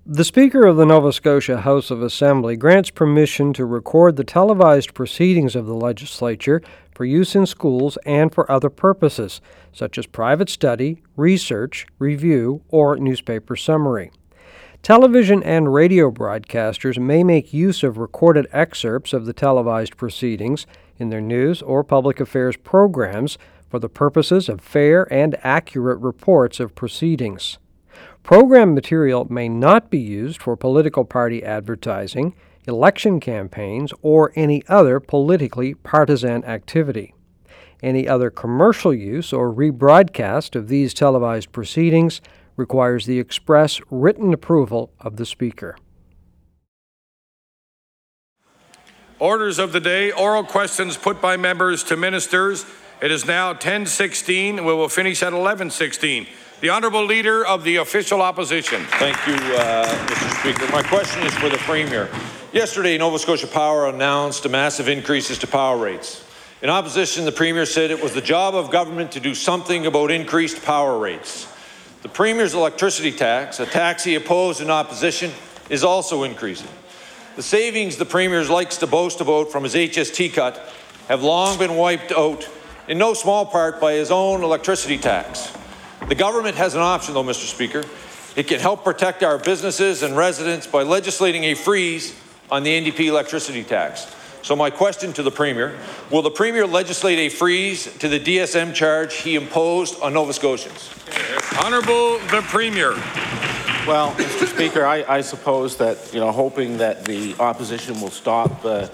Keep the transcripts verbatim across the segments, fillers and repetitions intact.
The Speaker of the Nova Scotia House of Assembly grants permission to record the televised proceedings of the legislature for use in schools and for other purposes, such as private study, research, review, or newspaper summary. Television and radio broadcasters may make use of recorded excerpts of the televised proceedings in their news or public affairs programs for the purposes of fair and accurate reports of proceedings. Program material may not be used for political party advertising, election campaigns, or any other politically partisan activity. Any other commercial use or rebroadcast of these televised proceedings requires the express written approval of the Speaker. Orders of the day, oral questions put by members to ministers. It is now ten sixteen, and we will finish at eleven sixteen. The Honourable Leader of the Official Opposition. Thank you, uh, Mister Speaker. My question is for the Premier. Yesterday, Nova Scotia Power announced massive increases to power rates. In opposition, the Premier said it was the job of government to do something about increased power rates. The Premier's electricity tax, a tax he opposed in opposition, is also increasing. The savings the Premier likes to boast about from his H S T cut have long been wiped out, in no small part by his own electricity tax. The government has an option, though, Mister Speaker. It can help protect our businesses and residents by legislating a freeze on the N D P electricity tax. So my question to the Premier, will the Premier legislate a freeze to the D S M charge he imposed on Nova Scotians? Honourable the Premier. Well, Mister Speaker, I, I suppose that, you know, hoping that the opposition will stop, uh,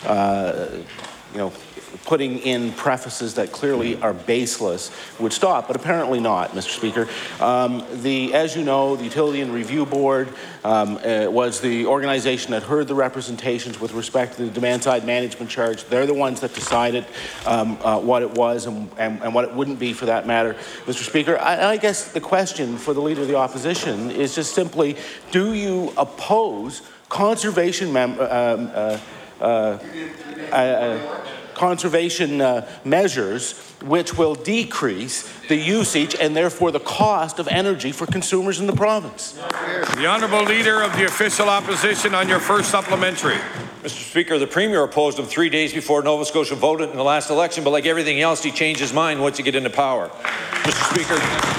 uh, you know, putting in prefaces that clearly are baseless would stop, but apparently not, Mister Speaker. Um, the, as you know, the Utility and Review Board um, uh, was the organization that heard the representations with respect to the demand-side management charge. They're the ones that decided um, uh, what it was and, and, and what it wouldn't be for that matter. Mister Speaker, I, I guess the question for the Leader of the Opposition is just simply, do you oppose conservation mem- um, uh, uh, uh, uh, conservation uh, measures which will decrease the usage and therefore the cost of energy for consumers in the province? The Honourable Leader of the Official Opposition on your first supplementary. Mister Speaker, the Premier opposed him three days before Nova Scotia voted in the last election, but like everything else, he changed his mind once he get into power. Mister Speaker,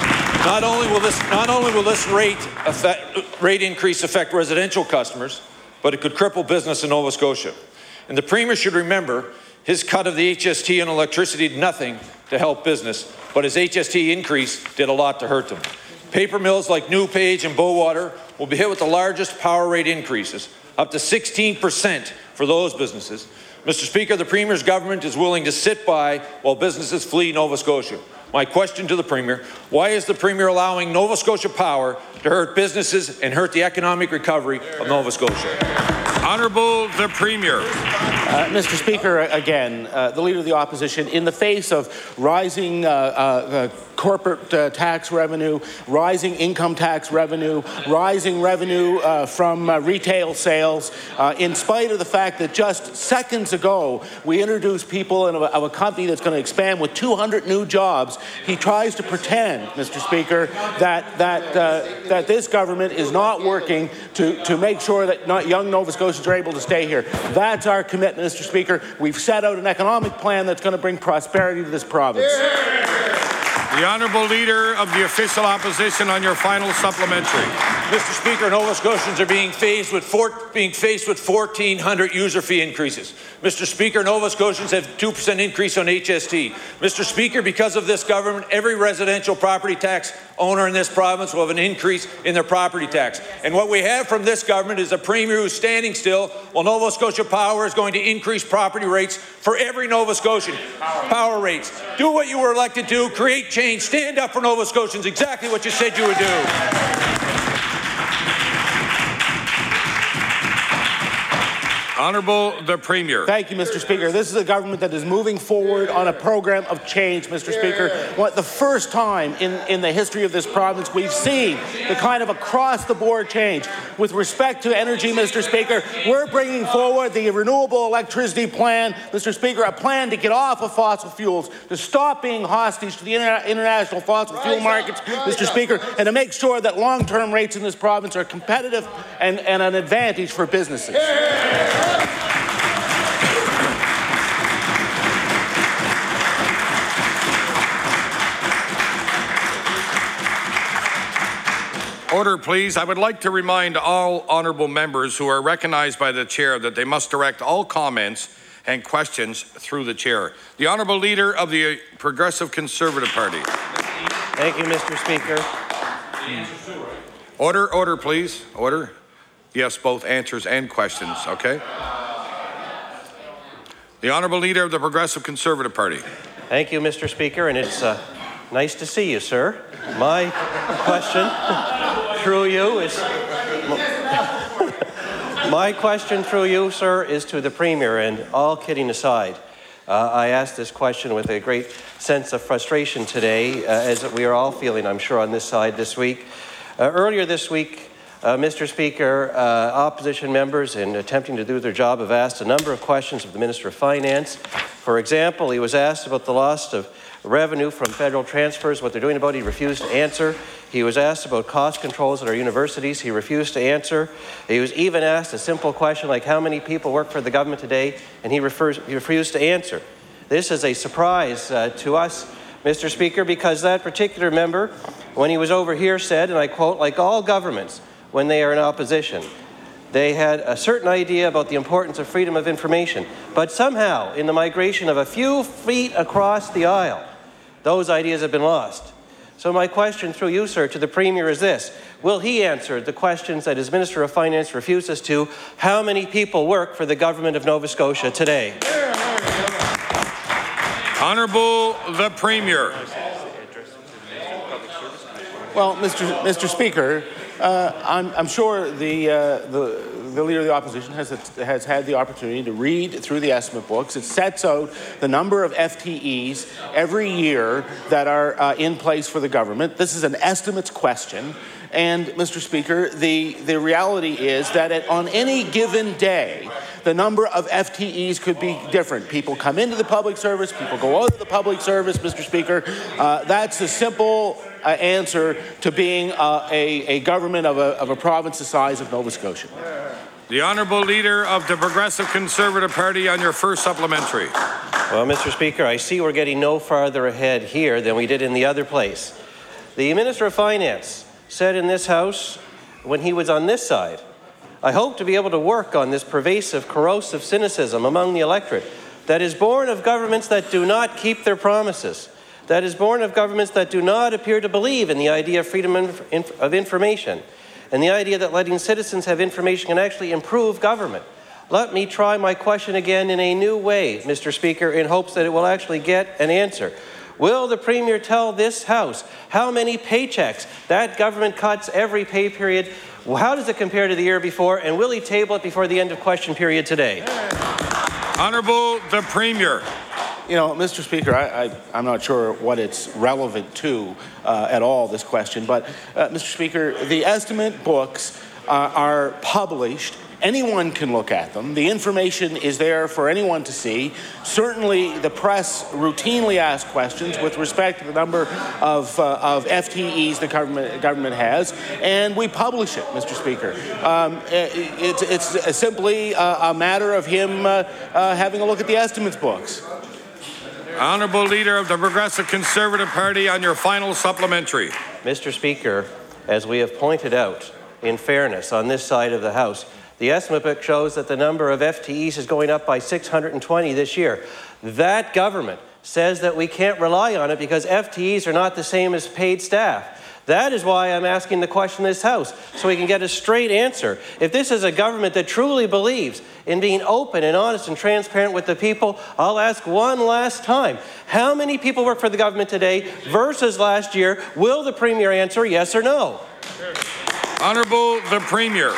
not only will this, not only will this rate, affect, rate increase affect residential customers, but it could cripple business in Nova Scotia. And the Premier should remember his cut of the H S T on electricity did nothing to help business, but his H S T increase did a lot to hurt them. Paper mills like Newpage and Bowater will be hit with the largest power rate increases, up to sixteen percent for those businesses. Mister Speaker, the Premier's government is willing to sit by while businesses flee Nova Scotia. My question to the Premier, why is the Premier allowing Nova Scotia Power to hurt businesses and hurt the economic recovery of Nova Scotia? Honourable the Premier. Uh, Mister Speaker, again, uh, the Leader of the Opposition, in the face of rising uh, uh, corporate uh, tax revenue, rising income tax revenue, rising revenue uh, from uh, retail sales, uh, in spite of the fact that just seconds ago we introduced people in a, of a company that's going to expand with two hundred new jobs, he tries to pretend, Mister Speaker, that that uh, that this government is not working to, to make sure that not young Nova Scotians are able to stay here. That's our commitment, Mister Speaker. We've set out an economic plan that's going to bring prosperity to this province. The Honourable Leader of the Official Opposition on your final supplementary. Mister Speaker, Nova Scotians are being faced with four, being faced with fourteen hundred user fee increases. Mister Speaker, Nova Scotians have two percent increase on H S T. Mister Speaker, because of this government, every residential property tax owner in this province will have an increase in their property tax. And what we have from this government is a Premier who's standing still while Nova Scotia Power is going to increase property rates for every Nova Scotian. Power rates. Do what you were elected to do. Create change. Stand up for Nova Scotians. Exactly what you said you would do. Honourable the Premier. Thank you, Mister Speaker. This is a government that is moving forward on a program of change, Mister Speaker. What the first time in, in the history of this province we've seen the kind of across-the-board change. With respect to energy, Mister Speaker, we're bringing forward the renewable electricity plan, Mister Speaker, a plan to get off of fossil fuels, to stop being hostage to the inter international fossil fuel markets, Mister Speaker, and to make sure that long-term rates in this province are competitive and, and an advantage for businesses. Order, please. I would like to remind all honourable members who are recognized by the chair that they must direct all comments and questions through the chair. The Honourable Leader of the Progressive Conservative Party. Thank you, Mister Speaker. Order, order, please. Order. Yes, both answers and questions, okay? The Honourable Leader of the Progressive Conservative Party. Thank you, Mister Speaker, and it's uh, nice to see you, sir. My question through you is... My question through you, sir, is to the Premier, and all kidding aside, uh, I asked this question with a great sense of frustration today, uh, as we are all feeling, I'm sure, on this side this week. Uh, earlier this week, uh, Mister Speaker, uh, opposition members, in attempting to do their job, have asked a number of questions of the Minister of Finance. For example, he was asked about the loss of revenue from federal transfers, what they're doing about it. He refused to answer. He was asked about cost controls at our universities. He refused to answer. He was even asked a simple question like how many people work for the government today, and he, refers, he refused to answer. This is a surprise uh, to us, Mister Speaker, because that particular member, when he was over here, said, and I quote, like all governments when they are in opposition, they had a certain idea about the importance of freedom of information, but somehow in the migration of a few feet across the aisle, those ideas have been lost. So my question through you, sir, to the Premier is this. Will he answer the questions that his Minister of Finance refuses to? How many people work for the government of Nova Scotia today? Honourable the Premier. Well, Mister Mister Speaker, uh, I'm, I'm sure the, uh, the the Leader of the Opposition has, has had the opportunity to read through the estimate books. It sets out the number of F T Es every year that are uh, in place for the government. This is an estimates question. And, Mister Speaker, the, the reality is that at, on any given day, the number of F T Es could be different. People come into the public service, people go out of the public service, Mister Speaker. Uh, that's a simple uh, answer to being uh, a, a government of a, of a province the size of Nova Scotia. The Honourable Leader of the Progressive Conservative Party on your first supplementary. Well, Mister Speaker, I see we're getting no farther ahead here than we did in the other place. The Minister of Finance said in this House, when he was on this side, I hope to be able to work on this pervasive, corrosive cynicism among the electorate that is born of governments that do not keep their promises, that is born of governments that do not appear to believe in the idea of freedom of information, and the idea that letting citizens have information can actually improve government. Let me try my question again in a new way, Mister Speaker, in hopes that it will actually get an answer. Will the Premier tell this House how many paychecks that government cuts every pay period? How does it compare to the year before? And will he table it before the end of question period today? Honourable the Premier. You know, Mister Speaker, I, I, I'm not sure what it's relevant to uh, at all, this question, but uh, Mister Speaker, the estimate books uh, are published. Anyone can look at them. The information is there for anyone to see. Certainly, the press routinely asks questions with respect to the number of, uh, of F T Es the government, government has, and we publish it, Mister Speaker. Um, it, it's, it's simply a, a matter of him uh, uh, having a look at the estimates books. Honourable Leader of the Progressive Conservative Party on your final supplementary. Mister Speaker, as we have pointed out, in fairness, on this side of the House, the estimate book shows that the number of F T Es is going up by six hundred twenty this year. That government says that we can't rely on it because F T Es are not the same as paid staff. That is why I'm asking the question in this House, so we can get a straight answer. If this is a government that truly believes in being open and honest and transparent with the people, I'll ask one last time. How many people work for the government today versus last year? Will the Premier answer yes or no? Honourable the Premier.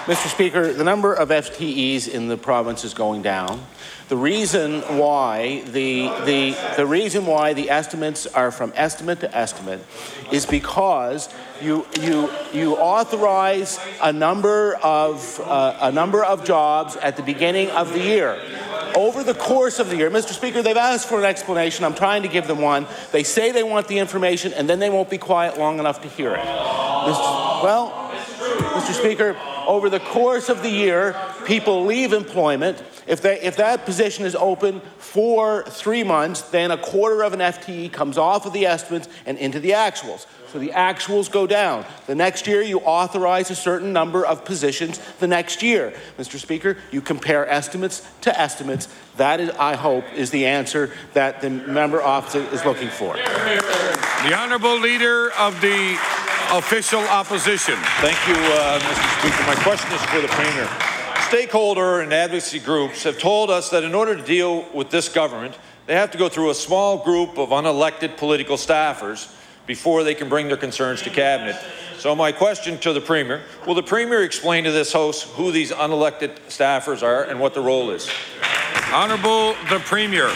Mister Speaker, the number of F T Es in the province is going down. The reason why the, the, the reason why the estimates are from estimate to estimate is because you, you, you authorize a number of, uh, a number of jobs at the beginning of the year. Over the course of the year, Mister Speaker, they've asked for an explanation. I'm trying to give them one. They say they want the information, and then they won't be quiet long enough to hear it. Mister Well, Mister Speaker, over the course of the year, people leave employment. If, they, if that position is open for three months, then a quarter of an F T E comes off of the estimates and into the actuals. So the actuals go down. The next year, you authorize a certain number of positions the next year. Mister Speaker, you compare estimates to estimates. That, is, I hope, is the answer that the member opposite is looking for. The Honourable Leader of the Official Opposition. Thank you, uh, Mister Speaker. My question is for the Premier. Stakeholder and advocacy groups have told us that in order to deal with this government, they have to go through a small group of unelected political staffers before they can bring their concerns to Cabinet. So my question to the Premier, will the Premier explain to this House who these unelected staffers are and what the role is? Honourable the Premier.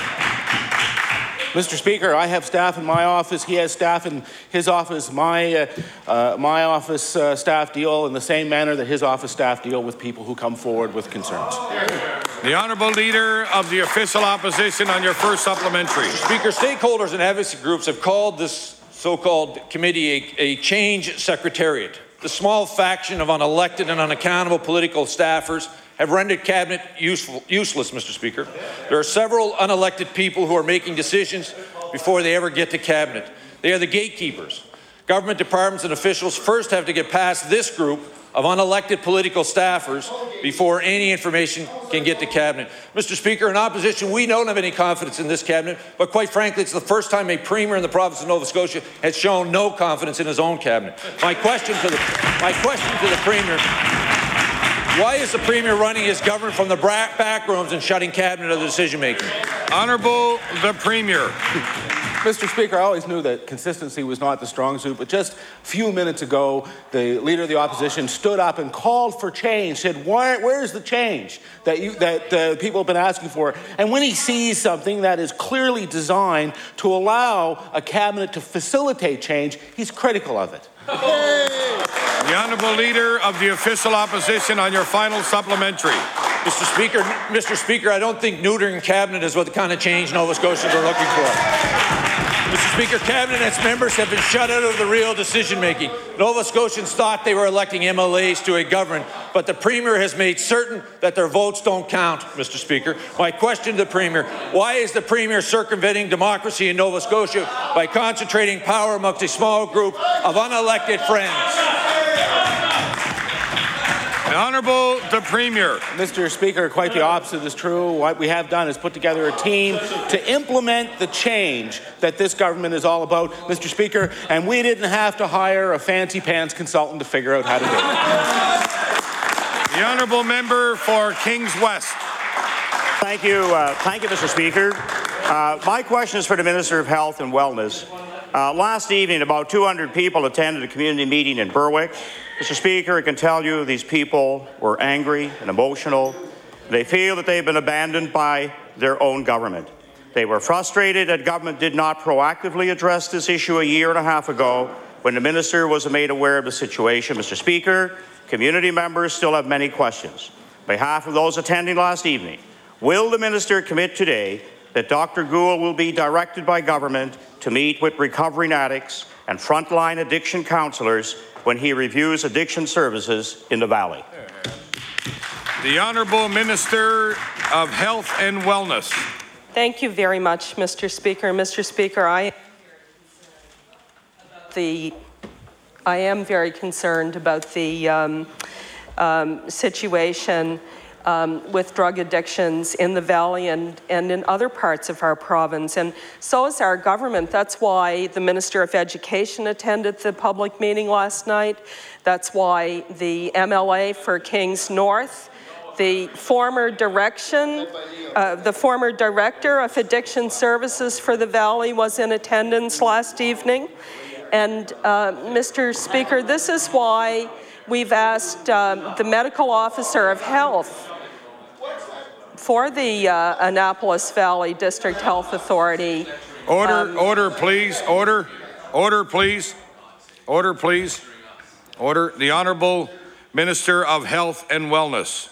Mister Speaker, I have staff in my office. He has staff in his office. My, uh, uh, my office uh, staff deal in the same manner that his office staff deal with people who come forward with concerns. The Honourable Leader of the Official Opposition on your first supplementary. Speaker, stakeholders and advocacy groups have called this so-called committee a, a change secretariat. The small faction of unelected and unaccountable political staffers have rendered Cabinet useful, useless, Mister Speaker. There are several unelected people who are making decisions before they ever get to Cabinet. They are the gatekeepers. Government departments and officials first have to get past this group of unelected political staffers before any information can get to Cabinet. Mister Speaker, in opposition, we don't have any confidence in this Cabinet, but quite frankly, it's the first time a Premier in the province of Nova Scotia has shown no confidence in his own Cabinet. My question to the, my question to the Premier, why is the Premier running his government from the back rooms and shutting Cabinet of the decision-making? Honourable the Premier. Mister Speaker, I always knew that consistency was not the strong suit, but just a few minutes ago, the Leader of the Opposition stood up and called for change, said, Where, where's the change that, you, that uh, people have been asking for? And when he sees something that is clearly designed to allow a Cabinet to facilitate change, he's critical of it. The Honourable Leader of the Official Opposition on your final supplementary. Mister Speaker, Mister Speaker, I don't think neutering Cabinet is what the kind of change Nova Scotians are looking for. Mister Speaker, Cabinet and its members have been shut out of the real decision-making. Nova Scotians thought they were electing M L As to a government, but the Premier has made certain that their votes don't count, Mister Speaker. My question to the Premier, why is the Premier circumventing democracy in Nova Scotia by concentrating power amongst a small group of unelected friends? The Honourable the Premier. Mister Speaker, quite the opposite is true. What we have done is put together a team to implement the change that this government is all about, Mister Speaker, and we didn't have to hire a fancy pants consultant to figure out how to do it. The Honourable Member for Kings West. Thank you, uh, thank you, Mister Speaker. Uh, my question is for the Minister of Health and Wellness. Uh, last evening, about two hundred people attended a community meeting in Berwick. Mister Speaker, I can tell you these people were angry and emotional. They feel that they've been abandoned by their own government. They were frustrated that government did not proactively address this issue a year and a half ago when the minister was made aware of the situation. Mister Speaker, community members still have many questions. On behalf of those attending last evening, will the minister commit today that Doctor Gould will be directed by government to meet with recovering addicts and frontline addiction counsellors when he reviews addiction services in the Valley? The Honourable Minister of Health and Wellness. Thank you very much, Mister Speaker. Mister Speaker, I the I am very concerned about the um, um, situation Um, with drug addictions in the Valley and, and in other parts of our province. And so is our government. That's why the Minister of Education attended the public meeting last night. That's why the M L A for Kings North, the former direction, uh, the former Director of Addiction Services for the Valley was in attendance last evening. And uh, Mister Speaker, this is why we've asked um, the medical officer of health for the uh, Annapolis Valley District Health Authority. Order, um, order, please. Order, order, please. Order, please. Order. The Honourable Minister of Health and Wellness.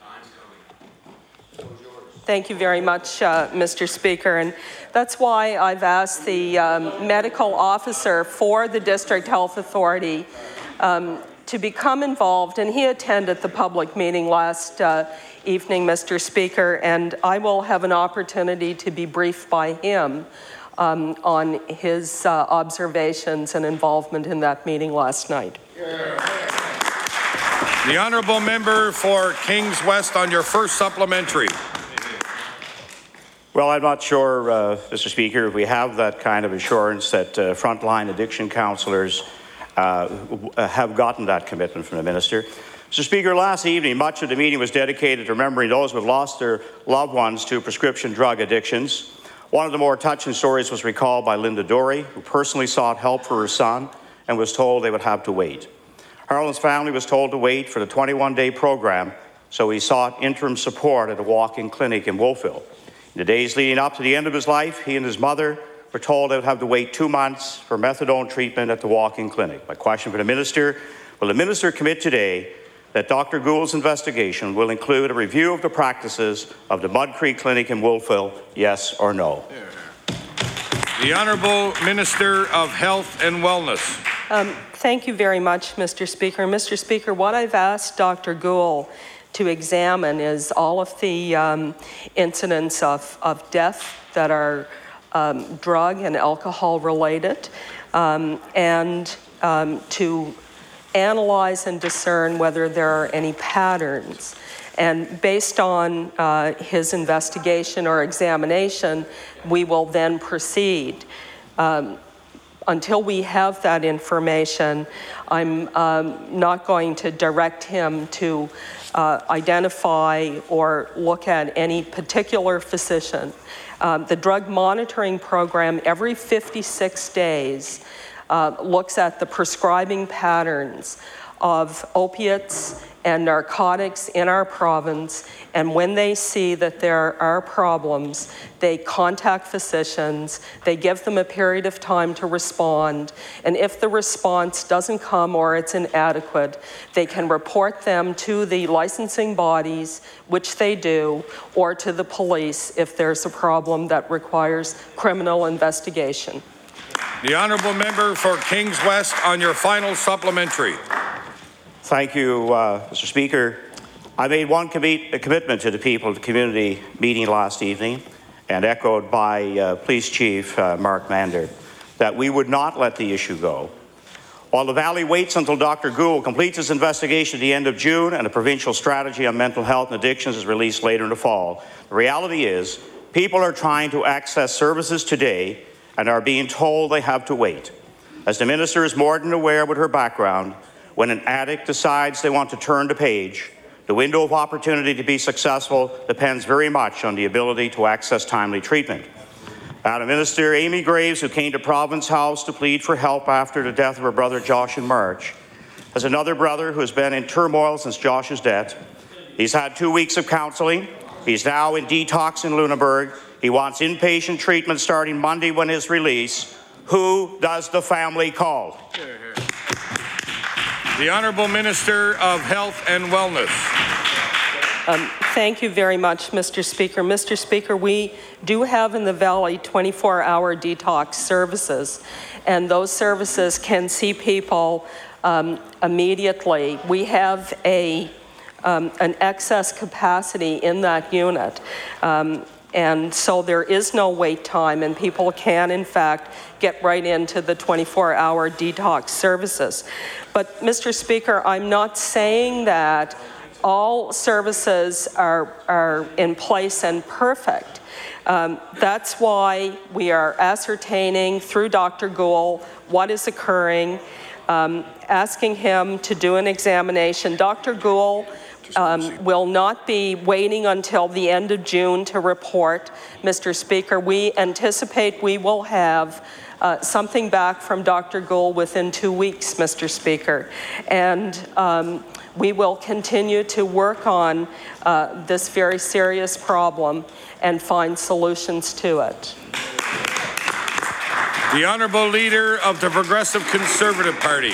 Thank you very much, uh, Mister Speaker. And that's why I've asked the um, medical officer for the District Health Authority um, to become involved. And he attended the public meeting last uh, evening, Mister Speaker, and I will have an opportunity to be briefed by him um, on his uh, observations and involvement in that meeting last night. The Honourable Member for Kings West on your first supplementary. Well, I'm not sure, uh, Mister Speaker, if we have that kind of assurance that uh, frontline addiction counsellors uh, have gotten that commitment from the Minister. Mister Speaker, last evening, much of the meeting was dedicated to remembering those who have lost their loved ones to prescription drug addictions. One of the more touching stories was recalled by Linda Dory, who personally sought help for her son and was told they would have to wait. Harlan's family was told to wait for the twenty-one day program, so he sought interim support at a walk-in clinic in Wolfville. In the days leading up to the end of his life, he and his mother were told they would have to wait two months for methadone treatment at the walk-in clinic. My question for the Minister, will the Minister commit today that Doctor Gould's investigation will include a review of the practices of the Mud Creek Clinic in Wolfville, yes or no? The Honourable Minister of Health and Wellness. Um, thank you very much, Mister Speaker. Mister Speaker, what I've asked Doctor Gould to examine is all of the um, incidents of, of death that are um, drug and alcohol related, um, and um, to analyze and discern whether there are any patterns. And based on uh, his investigation or examination, we will then proceed. Um, until we have that information, I'm um, not going to direct him to uh, identify or look at any particular physician. Um, the drug monitoring program every fifty-six days uh, looks at the prescribing patterns of opiates and narcotics in our province, and when they see that there are problems, they contact physicians, they give them a period of time to respond, and if the response doesn't come or it's inadequate, they can report them to the licensing bodies, which they do, or to the police if there's a problem that requires criminal investigation. The Honourable Member for Kings West on your final supplementary. Thank you, uh, Mister Speaker. I made one commi- a commitment to the people of the community meeting last evening, and echoed by uh, Police Chief uh, Mark Mander, that we would not let the issue go. While the Valley waits until Doctor Gould completes his investigation at the end of June and a provincial strategy on mental health and addictions is released later in the fall, the reality is people are trying to access services today and are being told they have to wait. As the Minister is more than aware with her background, when an addict decides they want to turn the page, the window of opportunity to be successful depends very much on the ability to access timely treatment. Madam Minister, Amy Graves, who came to Province House to plead for help after the death of her brother Josh in March, has another brother who has been in turmoil since Josh's death. He's had two weeks of counselling. He's now in detox in Lunenburg. He wants inpatient treatment starting Monday when his release. Who does the family call? The Honourable Minister of Health and Wellness. Um, thank you very much, Mister Speaker. Mister Speaker, we do have in the Valley twenty-four hour detox services, and those services can see people um, immediately. We have a um, an excess capacity in that unit. Um, And so there is no wait time, and people can, in fact, get right into the twenty-four hour detox services. But, Mister Speaker, I'm not saying that all services are, are in place and perfect. Um, that's why we are ascertaining through Doctor Gould what is occurring, um, asking him to do an examination. Doctor Gould um, will not be waiting until the end of June to report. Mister Speaker, we anticipate we will have uh, something back from Doctor Gould within two weeks, Mister Speaker. And um, we will continue to work on uh, this very serious problem and find solutions to it. The Honourable Leader of the Progressive Conservative Party.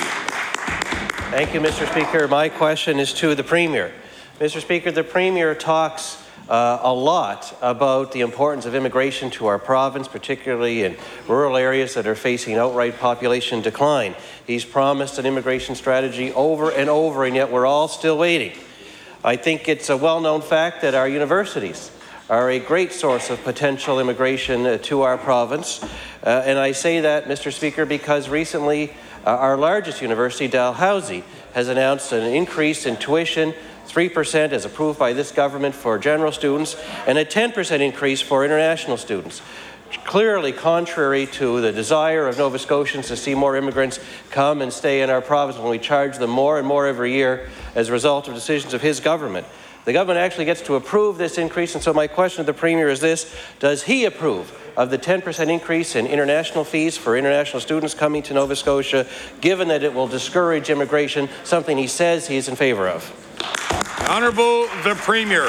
Thank you, Mister Speaker. My question is to the Premier. Mister Speaker, the Premier talks uh, a lot about the importance of immigration to our province, particularly in rural areas that are facing outright population decline. He's promised an immigration strategy over and over, and yet we're all still waiting. I think it's a well-known fact that our universities are a great source of potential immigration uh, to our province. Uh, and I say that, Mister Speaker, because recently uh, our largest university, Dalhousie, has announced an increase in tuition, three percent as approved by this government for general students, and a ten percent increase for international students. Clearly contrary to the desire of Nova Scotians to see more immigrants come and stay in our province when we charge them more and more every year as a result of decisions of his government. The government actually gets to approve this increase, and so my question to the Premier is this: does he approve of the ten percent increase in international fees for international students coming to Nova Scotia, given that it will discourage immigration, something he says he is in favour of? Honourable the Premier.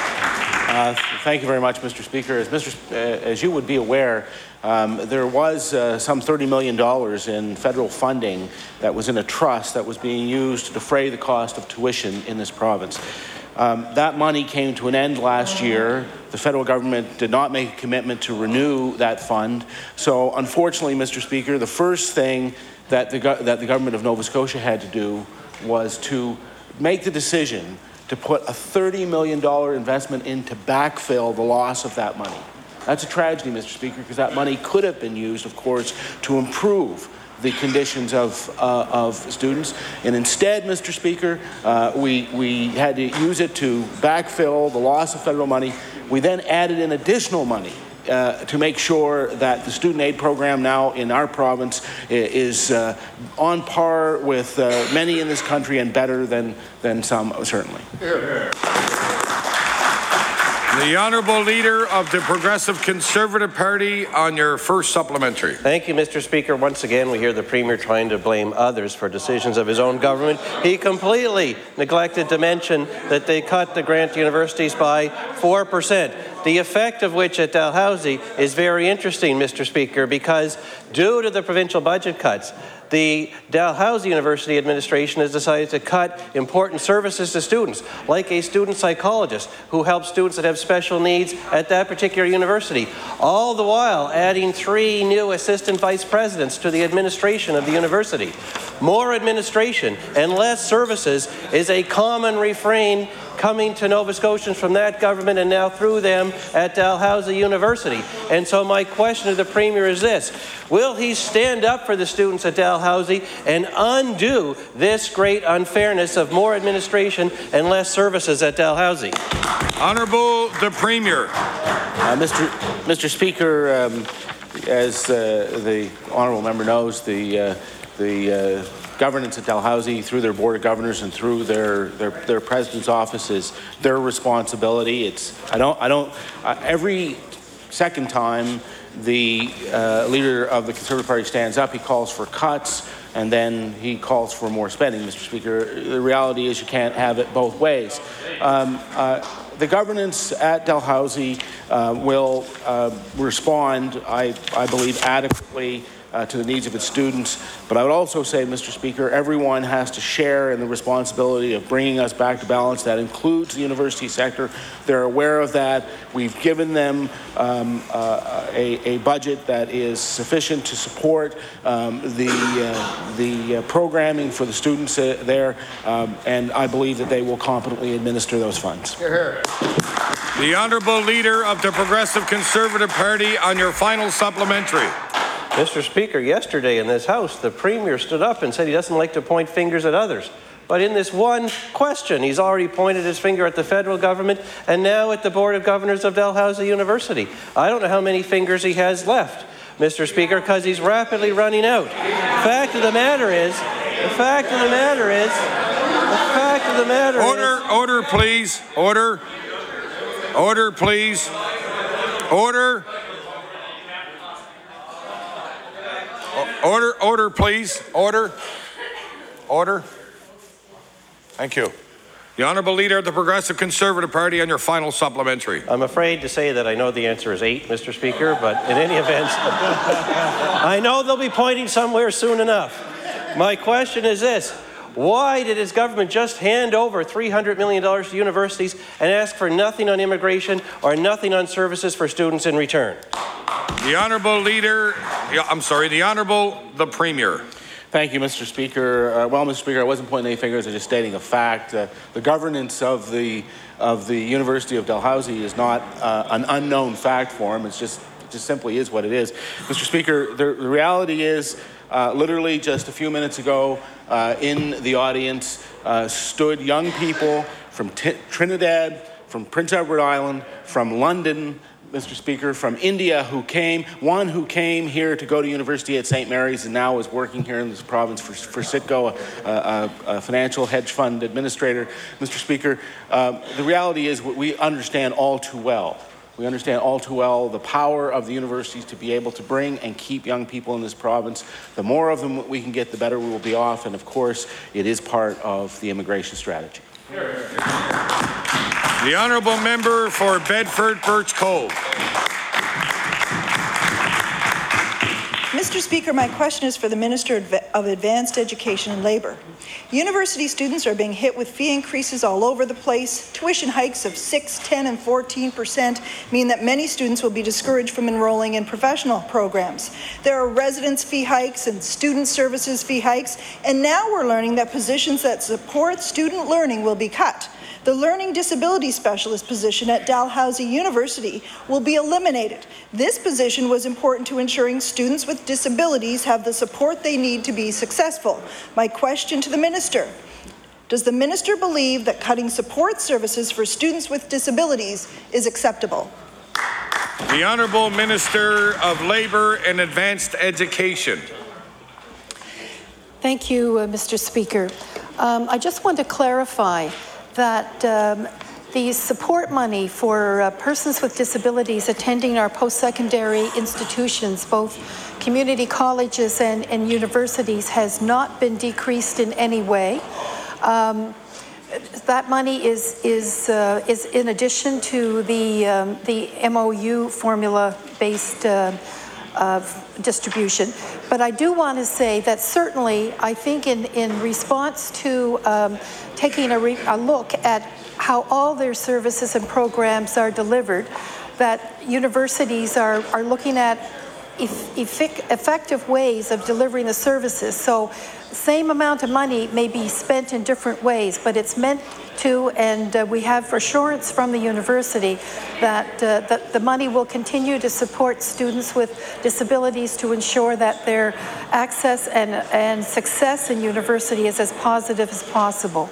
Uh, thank you very much, Mister Speaker. As, Mister Uh, as you would be aware, um, there was uh, some thirty million dollars in federal funding that was in a trust that was being used to defray the cost of tuition in this province. Um, that money came to an end last year. The federal government did not make a commitment to renew that fund. So unfortunately, Mister Speaker, the first thing that the, that the government of Nova Scotia had to do was to make the decision to put a thirty million dollar investment in to backfill the loss of that money. That's a tragedy, Mister Speaker, because that money could have been used, of course, to improve the conditions of, uh, of students. And instead, Mister Speaker, uh, we, we had to use it to backfill the loss of federal money. We then added in additional money uh, to make sure that the student aid program now in our province is uh, on par with uh, many in this country and better than, than some, certainly. The Honourable Leader of the Progressive Conservative Party on your first supplementary. Thank you, Mister Speaker. Once again, we hear the Premier trying to blame others for decisions of his own government. He completely neglected to mention that they cut the grant to universities by four percent. The effect of which at Dalhousie is very interesting, Mister Speaker, because due to the provincial budget cuts, the Dalhousie University administration has decided to cut important services to students, like a student psychologist who helps students that have special needs at that particular university, all the while adding three new assistant vice presidents to the administration of the university. More administration and less services is a common refrain coming to Nova Scotians from that government and now through them at Dalhousie University. And so my question to the Premier is this: will he stand up for the students at Dalhousie and undo this great unfairness of more administration and less services at Dalhousie? Honourable the Premier. Uh, Mister Mister Speaker, um, as uh, the honourable member knows, the uh, the uh, governance at Dalhousie, through their board of governors and through their their, their president's office, is their responsibility. It's I don't I don't uh, every second time the uh, leader of the Conservative Party stands up, he calls for cuts, and then he calls for more spending, Mister Speaker. The reality is you can't have it both ways. Um, uh, the governance at Dalhousie uh, will uh, respond, I, I believe, adequately Uh, to the needs of its students. But I would also say, Mister Speaker, everyone has to share in the responsibility of bringing us back to balance. That includes the university sector. They're aware of that. We've given them um, uh, a, a budget that is sufficient to support um, the, uh, the uh, programming for the students uh, there, um, and I believe that they will competently administer those funds. Hear, hear. The Honourable Leader of the Progressive Conservative Party on your final supplementary. Mister Speaker, yesterday in this House, the Premier stood up and said he doesn't like to point fingers at others. But in this one question, he's already pointed his finger at the federal government and now at the Board of Governors of Dalhousie University. I don't know how many fingers he has left, Mister Speaker, because he's rapidly running out. The fact of the matter is, the fact of the matter is, the fact of of the matter Order, is... order, please. Order. Order, please. Order. Order, order, please. Order. Order. Thank you. The Honourable Leader of the Progressive Conservative Party on your final supplementary. I'm afraid to say that I know the answer is eight, Mister Speaker, but in any event, I know they'll be pointing somewhere soon enough. My question is this. Why did his government just hand over three hundred million dollars to universities and ask for nothing on immigration or nothing on services for students in return? The Honourable Leader, I'm sorry, the Honourable the Premier. Thank you, Mister Speaker. Uh, well, Mister Speaker, I wasn't pointing any fingers. I was just stating a fact. Uh, the governance of the of the University of Dalhousie is not uh, an unknown fact for him. It's just it just simply is what it is, Mister Speaker. The, the reality is, uh, literally just a few minutes ago, uh, in the audience uh, stood young people from T- Trinidad, from Prince Edward Island, from London, Mister Speaker, from India, who came, one who came here to go to university at Saint Mary's and now is working here in this province for, for Citgo, a, a, a financial hedge fund administrator. Mister Speaker, um, the reality is what we understand all too well. We understand all too well the power of the universities to be able to bring and keep young people in this province. The more of them we can get, the better we will be off. And of course, it is part of the immigration strategy. The Honourable Member for Bedford Birch Cove. Mister Speaker, my question is for the Minister of Advanced Education and Labour. University students are being hit with fee increases all over the place. Tuition hikes of six, ten and fourteen percent mean that many students will be discouraged from enrolling in professional programs. There are residence fee hikes and student services fee hikes, and now we're learning that positions that support student learning will be cut. The Learning Disability Specialist position at Dalhousie University will be eliminated. This position was important to ensuring students with disabilities have the support they need to be successful. My question to the Minister: does the Minister believe that cutting support services for students with disabilities is acceptable? The Honourable Minister of Labour and Advanced Education. Thank you, uh, Mister Speaker. Um, I just want to clarify that um, the support money for uh, persons with disabilities attending our post-secondary institutions, both community colleges and, and universities, has not been decreased in any way. Um, that money is is uh, is in addition to the um, the M O U formula-based uh, uh, distribution. But I do want to say that certainly, I think in in response to um, taking a, re- a look at how all their services and programs are delivered, that universities are, are looking at eff- eff- effective ways of delivering the services. So same amount of money may be spent in different ways, but it's meant to, and uh, we have assurance from the university that, uh, that the money will continue to support students with disabilities to ensure that their access and, and success in university is as positive as possible.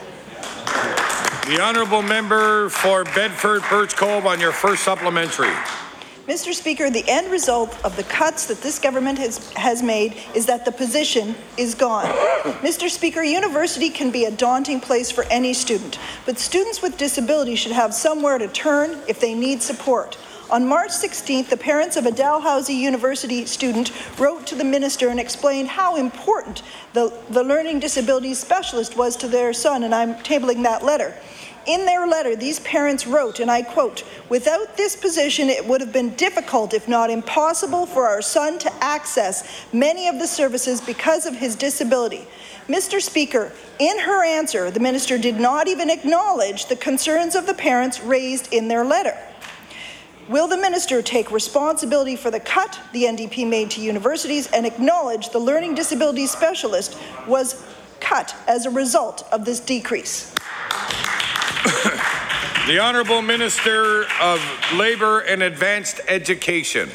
The Honourable Member for Bedford Birch Cove on your first supplementary. Mister Speaker, the end result of the cuts that this government has, has made is that the position is gone. Mister Speaker, university can be a daunting place for any student, but students with disabilities should have somewhere to turn if they need support. On March sixteenth, the parents of a Dalhousie University student wrote to the minister and explained how important the, the learning disabilities specialist was to their son, and I'm tabling that letter. In their letter, these parents wrote, and I quote, "Without this position, it would have been difficult, if not impossible, for our son to access many of the services because of his disability." Mister Speaker, in her answer, the minister did not even acknowledge the concerns of the parents raised in their letter. Will the minister take responsibility for the cut the N D P made to universities and acknowledge the learning disability specialist was cut as a result of this decrease? The Honourable Minister of Labour and Advanced Education.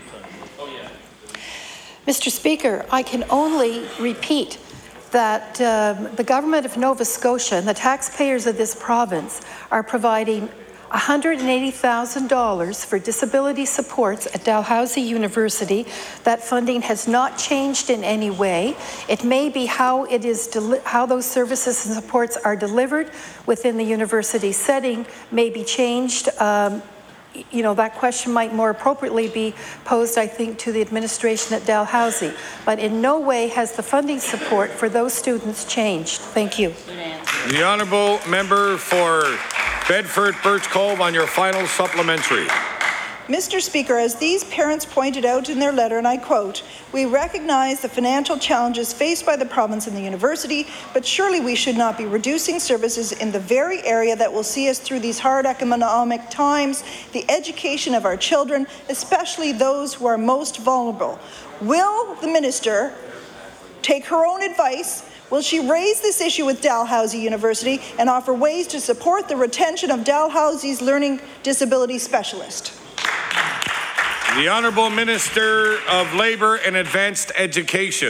Mister Speaker, I can only repeat that um, the government of Nova Scotia and the taxpayers of this province are providing one hundred eighty thousand dollars for disability supports at Dalhousie University. That funding has not changed in any way. It may be how it is how those services and supports are delivered within the university setting may be changed. Um, You know, that question might more appropriately be posed, I think, to the administration at Dalhousie. But in no way has the funding support for those students changed. Thank you. The honourable member for Bedford Birch Cove on your final supplementary. Mister Speaker, as these parents pointed out in their letter, and I quote, "We recognize the financial challenges faced by the province and the university, but surely we should not be reducing services in the very area that will see us through these hard economic times, the education of our children, especially those who are most vulnerable." Will the minister take her own advice? Will she raise this issue with Dalhousie University and offer ways to support the retention of Dalhousie's learning disability specialist? The Honourable Minister of Labour and Advanced Education.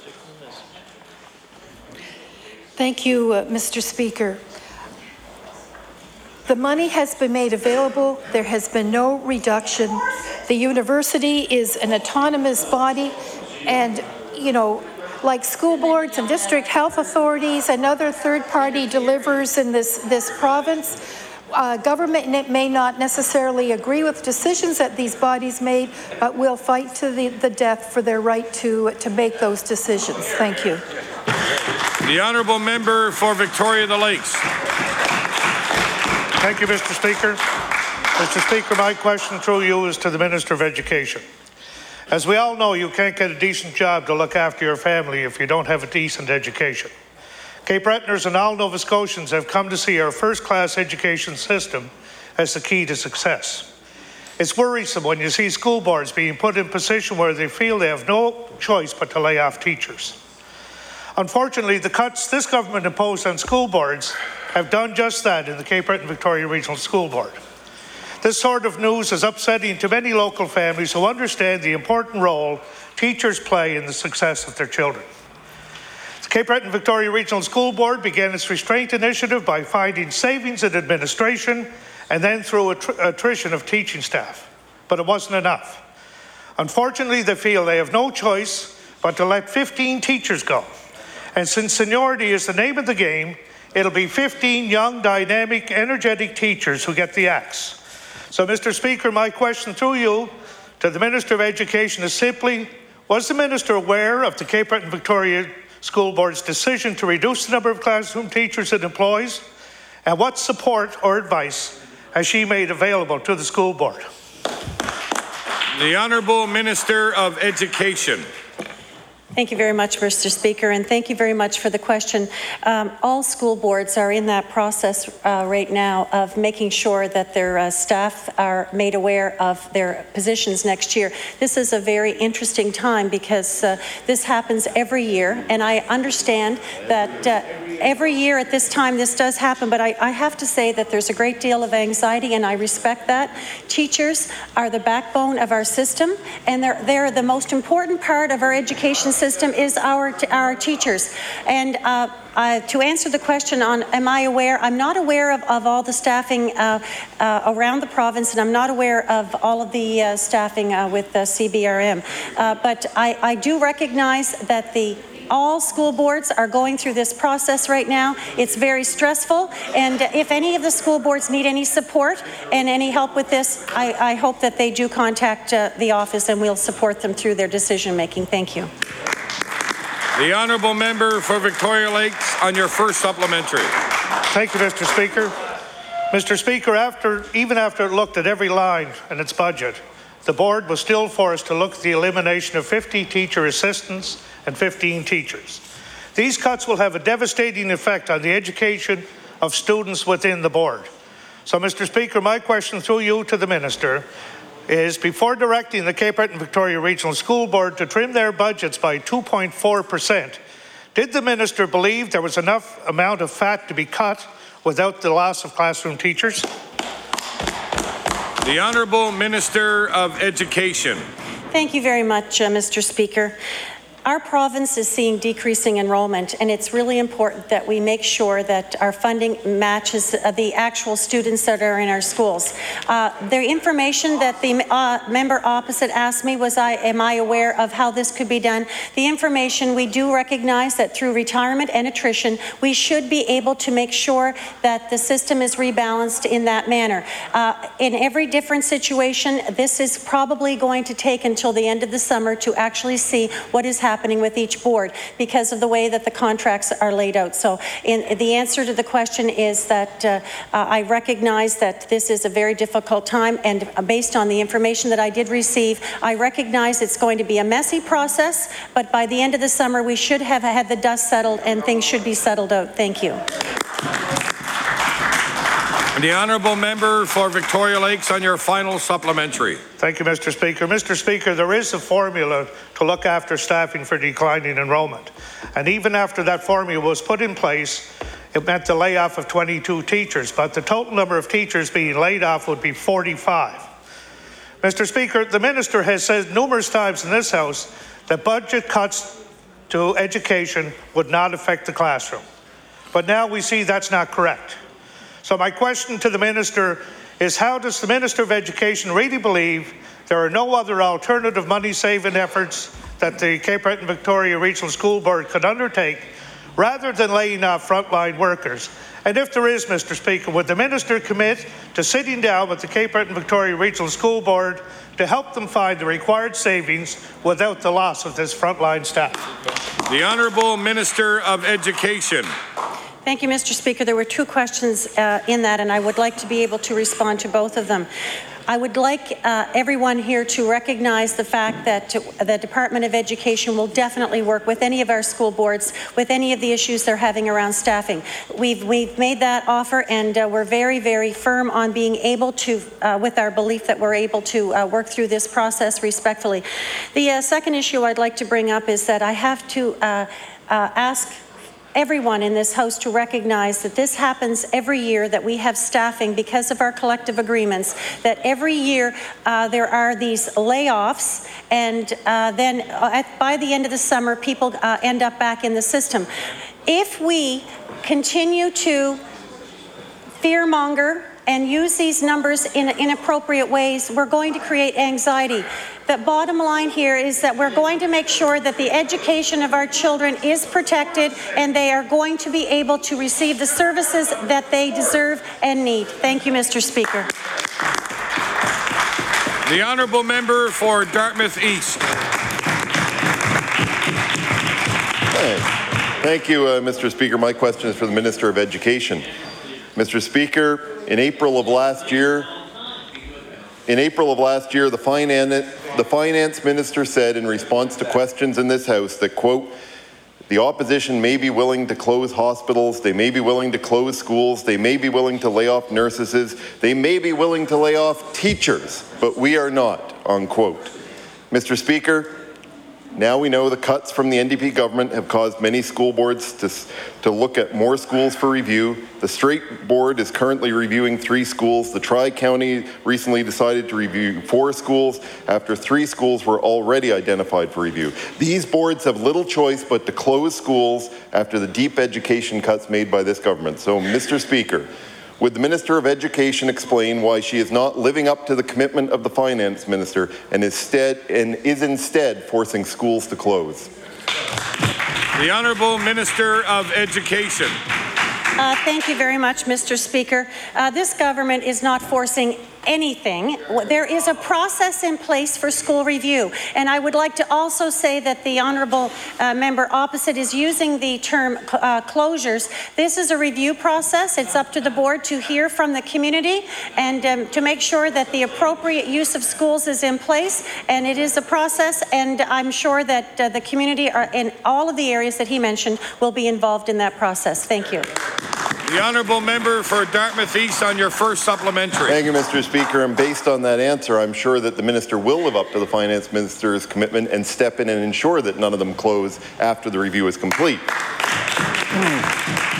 Thank you, uh, Mister Speaker. The money has been made available. There has been no reduction. The university is an autonomous body, and, you know, like school boards and district health authorities and other third-party delivers in this, this province, Uh, government may not necessarily agree with decisions that these bodies made, but will fight to the, the death for their right to, to make those decisions. Thank you. The honourable member for Victoria the Lakes. Thank you, Mister Speaker. Mister Speaker, my question through you is to the Minister of Education. As we all know, you can't get a decent job to look after your family if you don't have a decent education. Cape Bretoners and all Nova Scotians have come to see our first-class education system as the key to success. It's worrisome when you see school boards being put in a position where they feel they have no choice but to lay off teachers. Unfortunately, the cuts this government imposed on school boards have done just that in the Cape Breton Victoria Regional School Board. This sort of news is upsetting to many local families who understand the important role teachers play in the success of their children. The Cape Breton Victoria Regional School Board began its restraint initiative by finding savings in administration and then through att attrition of teaching staff. But it wasn't enough. Unfortunately, they feel they have no choice but to let fifteen teachers go. And since seniority is the name of the game, it'll be fifteen young, dynamic, energetic teachers who get the axe. So, Mister Speaker, my question through you to the Minister of Education is simply, was the Minister aware of the Cape Breton Victoria School Board's decision to reduce the number of classroom teachers it employs? And what support or advice has she made available to the school board? The Honourable Minister of Education. Thank you very much, Mister Speaker, and thank you very much for the question. Um, all school boards are in that process uh, right now of making sure that their uh, staff are made aware of their positions next year. This is a very interesting time because uh, this happens every year, and I understand that uh, every year at this time this does happen, but I, I have to say that there's a great deal of anxiety, and I respect that. Teachers are the backbone of our system, and they're, they're the most important part of our education system. System is our our teachers. And uh, uh, to answer the question on am I aware, I'm not aware of, of all the staffing uh, uh, around the province, and I'm not aware of all of the uh, staffing uh, with uh, C B R M. Uh, but I, I do recognize that the all school boards are going through this process right now. It's very stressful, and if any of the school boards need any support and any help with this, I, I hope that they do contact uh, the office, and we'll support them through their decision making. Thank you. The Honourable Member for Victoria Lakes on your first supplementary. Thank you, Mister Speaker. Mister Speaker, after, even after it looked at every line in its budget, the board was still forced to look at the elimination of fifty teacher assistants and fifteen teachers. These cuts will have a devastating effect on the education of students within the board. So, Mister Speaker, my question through you to the Minister is, before directing the Cape Breton Victoria Regional School Board to trim their budgets by two point four percent, did the Minister believe there was enough amount of fat to be cut without the loss of classroom teachers? The Honourable Minister of Education. Thank you very much, uh, Mister Speaker. Our province is seeing decreasing enrollment, and it's really important that we make sure that our funding matches uh, the actual students that are in our schools. Uh, the information that the uh, member opposite asked me was, I, am I aware of how this could be done? The information, we do recognize that through retirement and attrition, we should be able to make sure that the system is rebalanced in that manner. Uh, in every different situation, this is probably going to take until the end of the summer to actually see what is happening with each board because of the way that the contracts are laid out. So in, the answer to the question is that uh, uh, I recognize that this is a very difficult time, and based on the information that I did receive, I recognize it's going to be a messy process, but by the end of the summer we should have had the dust settled and things should be settled out. Thank you. And the honourable member for Victoria Lakes on your final supplementary. Thank you, Mister Speaker. Mister Speaker, there is a formula to look after staffing for declining enrolment. And even after that formula was put in place, it meant the layoff of twenty-two teachers, but the total number of teachers being laid off would be forty-five. Mister Speaker, the minister has said numerous times in this House that budget cuts to education would not affect the classroom. But now we see that's not correct. So my question to the minister is, how does the Minister of Education really believe there are no other alternative money-saving efforts that the Cape Breton Victoria Regional School Board could undertake rather than laying off frontline workers? And if there is, Mister Speaker, would the minister commit to sitting down with the Cape Breton Victoria Regional School Board to help them find the required savings without the loss of this frontline staff? The Honourable Minister of Education. Thank you, Mister Speaker. There were two questions uh, in that, and I would like to be able to respond to both of them. I would like uh, everyone here to recognize the fact that the Department of Education will definitely work with any of our school boards with any of the issues they're having around staffing. We've, we've made that offer, and uh, we're very, very firm on being able to, uh, with our belief that we're able to uh, work through this process respectfully. The uh, second issue I'd like to bring up is that I have to uh, uh, ask everyone in this House to recognize that this happens every year, that we have staffing because of our collective agreements, that every year uh, there are these layoffs, and uh, then at, by the end of the summer people uh, end up back in the system. If we continue to fearmonger and use these numbers in inappropriate ways, we're going to create anxiety. The bottom line here is that we're going to make sure that the education of our children is protected and they are going to be able to receive the services that they deserve and need. Thank you, Mister Speaker. The honourable member for Dartmouth East. Thank you, uh, Mister Speaker. My question is for the Minister of Education. Mister Speaker, in April of last year, in April of last year, the finance, the finance minister said in response to questions in this House that, quote, the opposition may be willing to close hospitals, they may be willing to close schools, they may be willing to lay off nurses, they may be willing to lay off teachers, but we are not, unquote. Mister Speaker, now we know the cuts from the N D P government have caused many school boards to, to look at more schools for review. The Strait Board is currently reviewing three schools. The Tri-County recently decided to review four schools after three schools were already identified for review. These boards have little choice but to close schools after the deep education cuts made by this government. So, Mister Speaker, would the Minister of Education explain why she is not living up to the commitment of the Finance Minister and, instead, and is instead forcing schools to close? The Honourable Minister of Education. Uh, thank you very much, Mister Speaker. Uh, this government is not forcing anything. There is a process in place for school review, and I would like to also say that the honourable uh, member opposite is using the term uh, closures. This is a review process. It's up to the board to hear from the community and um, to make sure that the appropriate use of schools is in place, and it is a process, and I'm sure that uh, the community are in all of the areas that he mentioned will be involved in that process. Thank you. The honourable member for Dartmouth East on your first supplementary. Thank you, Mister Speaker. And based on that answer, I'm sure that the minister will live up to the Finance Minister's commitment and step in and ensure that none of them close after the review is complete.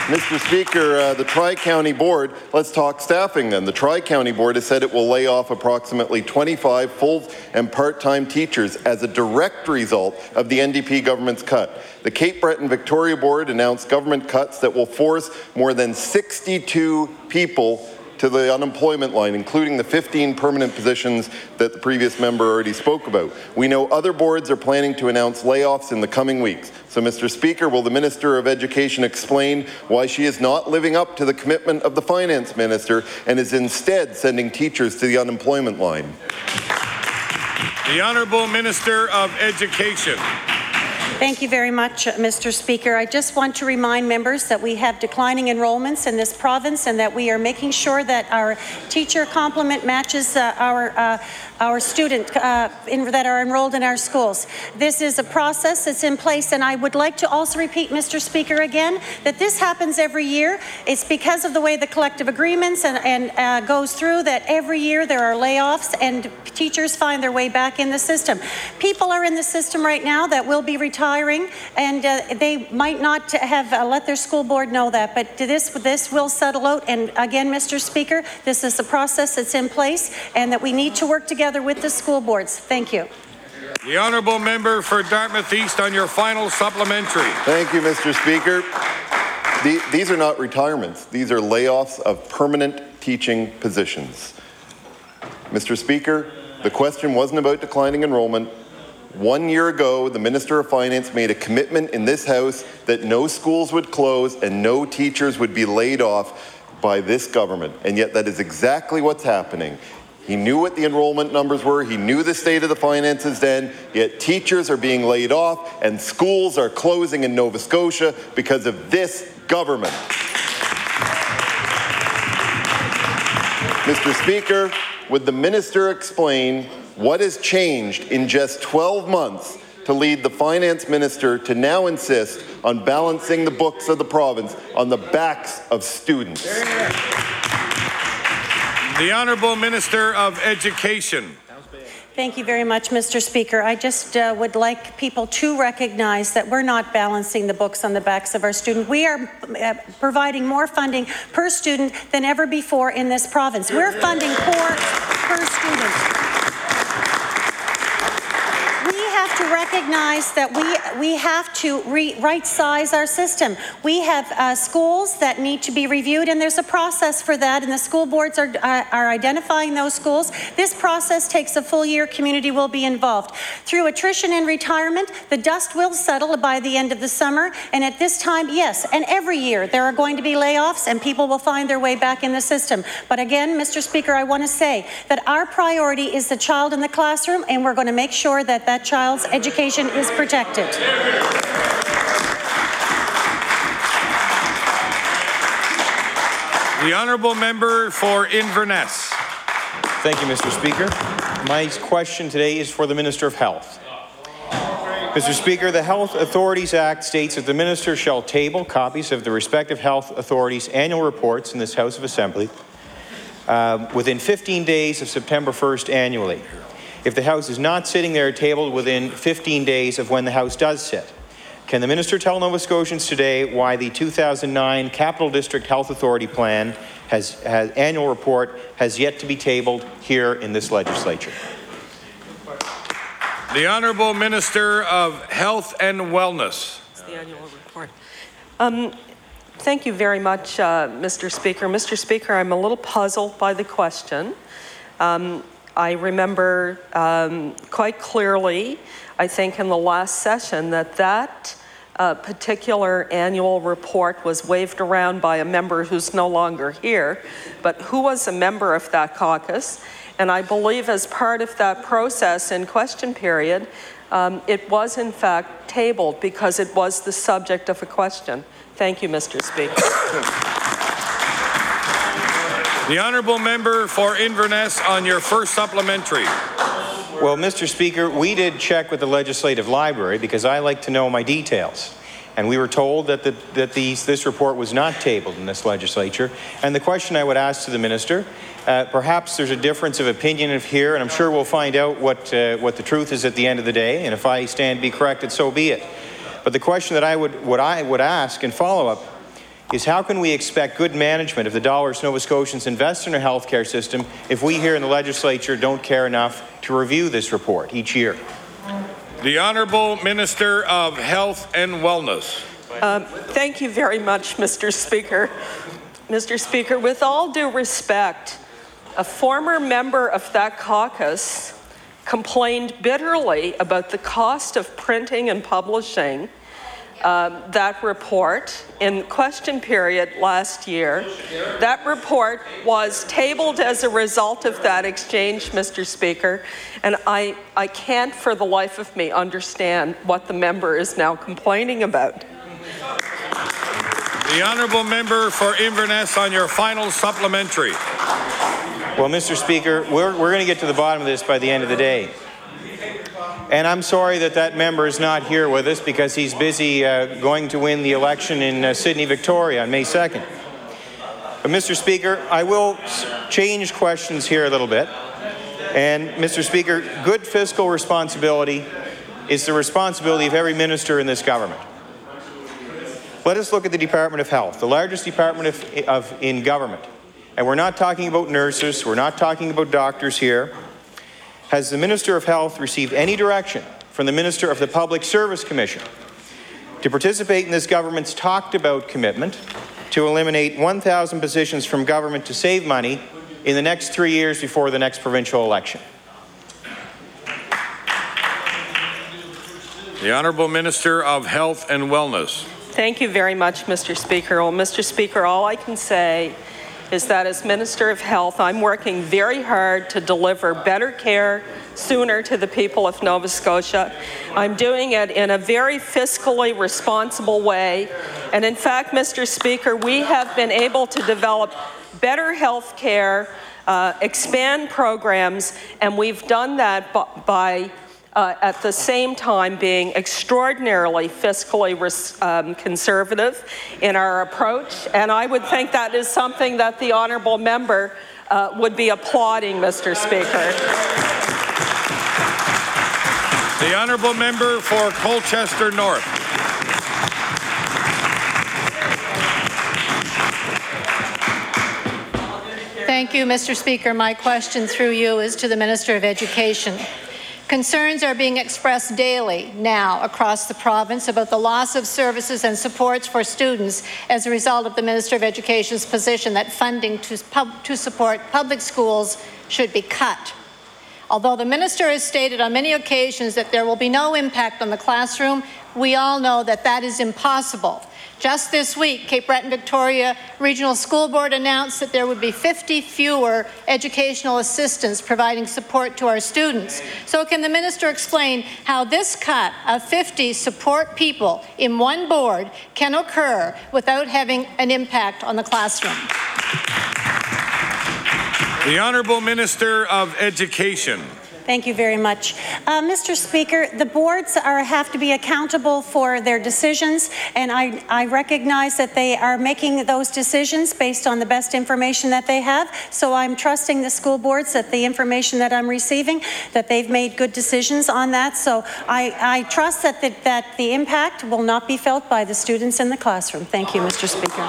Mister Speaker, uh, the Tri-County Board, let's talk staffing then. The Tri-County Board has said it will lay off approximately twenty-five full and part-time teachers as a direct result of the N D P government's cut. The Cape Breton Victoria Board announced government cuts that will force more than sixty-two people to the unemployment line, including the fifteen permanent positions that the previous member already spoke about. We know other boards are planning to announce layoffs in the coming weeks. So, Mister Speaker, will the Minister of Education explain why she is not living up to the commitment of the Finance Minister and is instead sending teachers to the unemployment line? The Honourable Minister of Education. Thank you very much, Mister Speaker. I just want to remind members that we have declining enrollments in this province and that we are making sure that our teacher complement matches uh, our uh, our students uh, in, that are enrolled in our schools. This is a process that's in place, and I would like to also repeat, Mister Speaker, again, that this happens every year. It's because of the way the collective agreements and, and uh, goes through that every year there are layoffs and teachers find their way back in the system. People are in the system right now that will be retiring, and uh, they might not have uh, let their school board know that, but this, this will settle out. And again, Mister Speaker, this is a process that's in place and that we need to work together with the school boards. Thank you. The Honourable Member for Dartmouth East on your final supplementary. Thank you, Mister Speaker. The, these are not retirements. These are layoffs of permanent teaching positions. Mister Speaker, the question wasn't about declining enrollment. One year ago, the Minister of Finance made a commitment in this House that no schools would close and no teachers would be laid off by this government, and yet that is exactly what's happening. He knew what the enrollment numbers were, he knew the state of the finances then, yet teachers are being laid off and schools are closing in Nova Scotia because of this government. Mister Speaker, would the Minister explain what has changed in just twelve months to lead the Finance Minister to now insist on balancing the books of the province on the backs of students? The Honourable Minister of Education. Thank you very much, Mister Speaker. I just uh, would like people to recognize that we're not balancing the books on the backs of our students. We are uh, providing more funding per student than ever before in this province. We're funding more per student. To recognize that we we have to re right size our system. We have uh, schools that need to be reviewed, and there's a process for that, and the school boards are uh, are identifying those schools. This process takes a full year. Community will be involved. Through attrition and retirement, the dust will settle by the end of the summer, and at this time, yes, and every year there are going to be layoffs and people will find their way back in the system. But again, Mister Speaker, I want to say that our priority is the child in the classroom, and we're going to make sure that that child's education is protected. The Honourable Member for Inverness. Thank you, Mister Speaker. My question today is for the Minister of Health. Mister Speaker, the Health Authorities Act states that the Minister shall table copies of the respective health authorities' annual reports in this House of Assembly uh, within fifteen days of September first annually. If the House is not sitting there tabled within fifteen days of when the House does sit, can the Minister tell Nova Scotians today why the two thousand nine Capital District Health Authority Plan has, has annual report has yet to be tabled here in this legislature? The Honourable Minister of Health and Wellness. It's the annual report. Um, thank you very much, uh, Mister Speaker. Mister Speaker, I'm a little puzzled by the question. Um, I remember um, quite clearly, I think in the last session, that that uh, particular annual report was waved around by a member who's no longer here, but who was a member of that caucus. And I believe as part of that process in question period, um, it was in fact tabled because it was the subject of a question. Thank you, Mister Speaker. The Honourable Member for Inverness on your first supplementary. Well, Mister Speaker, we did check with the Legislative Library because I like to know my details. And we were told that, the, that these, this report was not tabled in this legislature. And the question I would ask to the Minister, uh, perhaps there's a difference of opinion of here, and I'm sure we'll find out what, uh, what the truth is at the end of the day, and if I stand to be corrected, so be it. But the question that I would, what I would ask in follow-up is how can we expect good management of the dollars Nova Scotians invest in our healthcare system if we here in the legislature don't care enough to review this report each year? The Honourable Minister of Health and Wellness. Um, thank you very much, Mister Speaker. Mister Speaker, with all due respect, a former member of that caucus complained bitterly about the cost of printing and publishing um, that report in question period last year. That report was tabled as a result of that exchange, Mister Speaker, and I, I can't for the life of me understand what the member is now complaining about. The Honourable Member for Inverness on your final supplementary. Well, Mister Speaker, we're, we're going to get to the bottom of this by the end of the day. And I'm sorry that that member is not here with us because he's busy uh, going to win the election in uh, Sydney, Victoria on May second. But Mister Speaker, I will change questions here a little bit. And Mister Speaker, good fiscal responsibility is the responsibility of every minister in this government. Let us look at the Department of Health, the largest department of, of, in government. And we're not talking about nurses, we're not talking about doctors here. Has the Minister of Health received any direction from the Minister of the Public Service Commission to participate in this government's talked about commitment to eliminate one thousand positions from government to save money in the next three years before the next provincial election? The Honourable Minister of Health and Wellness. Thank you very much, Mister Speaker. Well, Mister Speaker, all I can say is that as Minister of Health, I'm working very hard to deliver better care sooner to the people of Nova Scotia. I'm doing it in a very fiscally responsible way. And in fact, Mister Speaker, we have been able to develop better health care, uh, expand programs, and we've done that by Uh, at the same time being extraordinarily fiscally um, conservative in our approach. And I would think that is something that the honourable member uh, would be applauding, Mister Speaker. The honourable member for Colchester North. Thank you, Mister Speaker. My question through you is to the Minister of Education. Concerns are being expressed daily now across the province about the loss of services and supports for students as a result of the Minister of Education's position that funding to, pub to support public schools should be cut. Although the Minister has stated on many occasions that there will be no impact on the classroom, we all know that that is impossible. Just this week, Cape Breton Victoria Regional School Board announced that there would be fifty fewer educational assistants providing support to our students. So can the Minister explain how this cut of fifty support people in one board can occur without having an impact on the classroom? The Honourable Minister of Education. Thank you very much. Uh, Mister Speaker, the boards are, have to be accountable for their decisions, and I, I recognize that they are making those decisions based on the best information that they have. So I'm trusting the school boards that the information that I'm receiving, that they've made good decisions on that. So I, I trust that the, that the impact will not be felt by the students in the classroom. Thank you, Mister Speaker.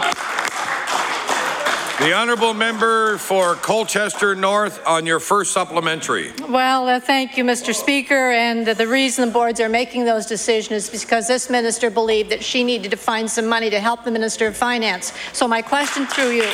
The honourable member for Colchester North on your first supplementary. Well, uh, thank you, Mister Speaker. And uh, the reason the boards are making those decisions is because this minister believed that she needed to find some money to help the Minister of Finance. So my question through you.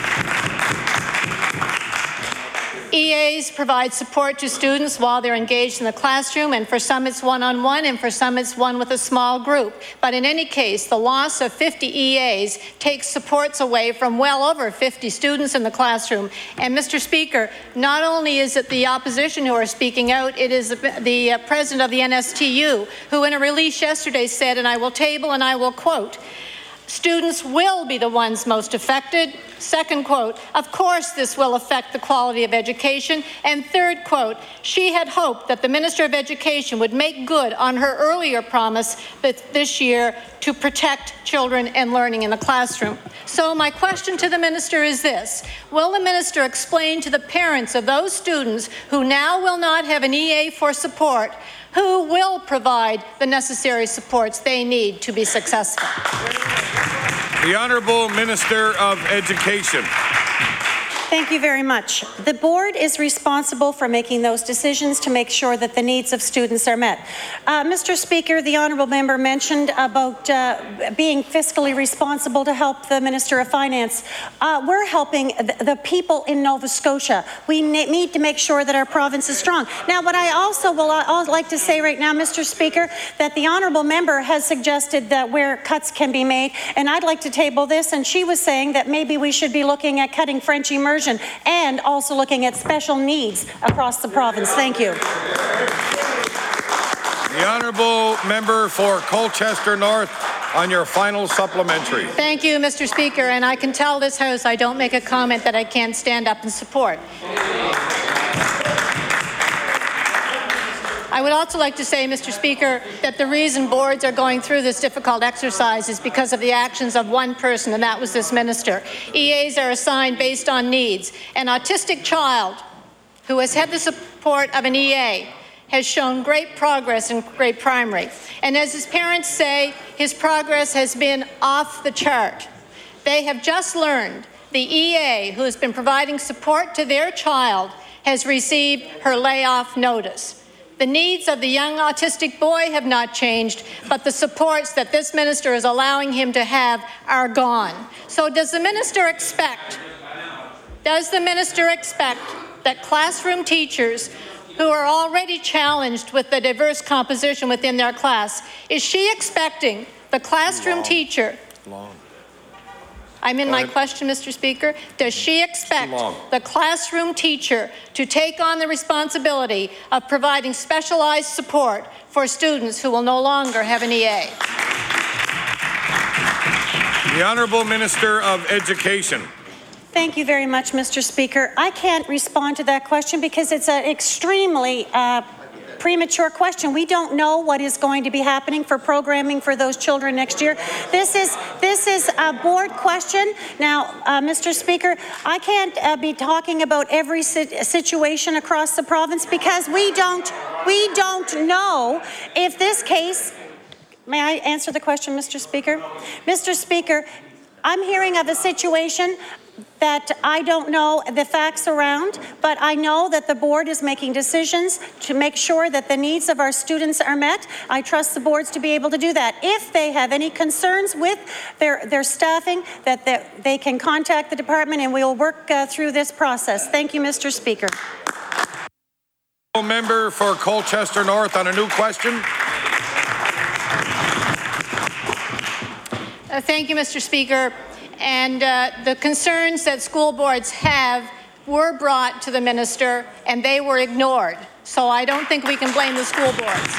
E As provide support to students while they're engaged in the classroom, and for some it's one-on-one, and for some it's one with a small group. But in any case, the loss of fifty E As takes supports away from well over fifty students in the classroom. And Mister Speaker, not only is it the opposition who are speaking out, it is the, the uh, president of the N S T U who in a release yesterday said, and I will table and I will quote, "Students will be the ones most affected." Second quote, "Of course this will affect the quality of education." And third quote, "She had hoped that the Minister of Education would make good on her earlier promise that this year to protect children and learning in the classroom." So my question to the Minister is this: will the Minister explain to the parents of those students who now will not have an E A for support who will provide the necessary supports they need to be successful? The Honourable Minister of Education. Thank you very much. The board is responsible for making those decisions to make sure that the needs of students are met. Uh, Mister Speaker, the honourable member mentioned about uh, being fiscally responsible to help the Minister of Finance. Uh, we're helping the, the people in Nova Scotia. We need to make sure that our province is strong. Now, what I also will I'd like to say right now, Mister Speaker, that the honourable member has suggested that where cuts can be made, and I'd like to table this, and she was saying that maybe we should be looking at cutting French immersion and also looking at special needs across the province. Thank you. The honourable member for Colchester North on your final supplementary. Thank you, Mister Speaker, and I can tell this House I don't make a comment that I can't stand up and support. I would also like to say, Mister Speaker, that the reason boards are going through this difficult exercise is because of the actions of one person, and that was this minister. E As are assigned based on needs. An autistic child who has had the support of an E A has shown great progress in grade primary. And as his parents say, his progress has been off the chart. They have just learned the E A who has been providing support to their child has received her layoff notice. The needs of the young autistic boy have not changed, but the supports that this minister is allowing him to have are gone. So does the minister expect, does the minister expect that classroom teachers who are already challenged with the diverse composition within their class, is she expecting the classroom Long. teacher Long. I'm in my question, Mister Speaker. Does she expect the classroom teacher to take on the responsibility of providing specialized support for students who will no longer have an E A? The Honourable Minister of Education. Thank you very much, Mister Speaker. I can't respond to that question because it's an extremely uh, premature question. We don't know what is going to be happening for programming for those children next year. This is this is a board question. Now, uh, Mister Speaker, I can't uh, be talking about every si- situation across the province because we don't we don't know if this case. May I answer the question, Mister Speaker? Mister Speaker, I'm hearing of a situation that I don't know the facts around, but I know that the board is making decisions to make sure that the needs of our students are met. I trust the boards to be able to do that. If they have any concerns with their, their staffing, that they, they can contact the department and we will work uh, through this process. Thank you, Mister Speaker. Member for Colchester North on a new question. Uh, thank you, Mister Speaker. And uh, the concerns that school boards have were brought to the minister and they were ignored. So I don't think we can blame the school boards.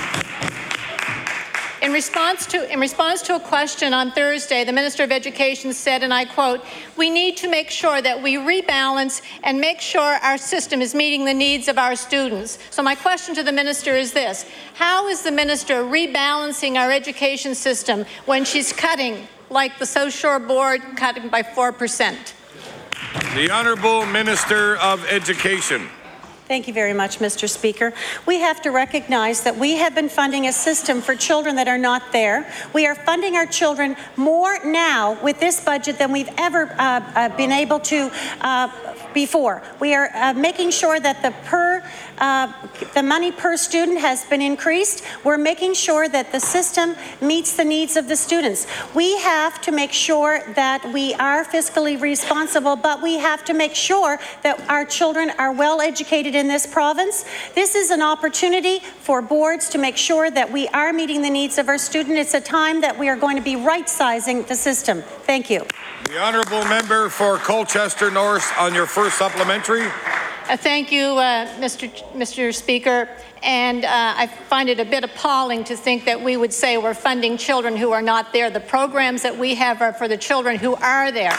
In response to, in response to a question on Thursday, the Minister of Education said, and I quote, "We need to make sure that we rebalance and make sure our system is meeting the needs of our students." So my question to the minister is this: how is the minister rebalancing our education system when she's cutting like the South Shore Board cutting by four percent? The Honourable Minister of Education. Thank you very much, Mister Speaker. We have to recognize that we have been funding a system for children that are not there. We are funding our children more now with this budget than we've ever uh, uh, been able to uh, before. We are uh, making sure that the per uh, the money per student has been increased. We're making sure that the system meets the needs of the students. We have to make sure that we are fiscally responsible, but we have to make sure that our children are well educated in this province. This is an opportunity for boards to make sure that we are meeting the needs of our students. It's a time that we are going to be right-sizing the system. Thank you. The Honourable Member for Colchester North on your first supplementary. Uh, thank you, uh, Mister Mister Speaker. And uh, I find it a bit appalling to think that we would say we're funding children who are not there. The programs that we have are for the children who are there.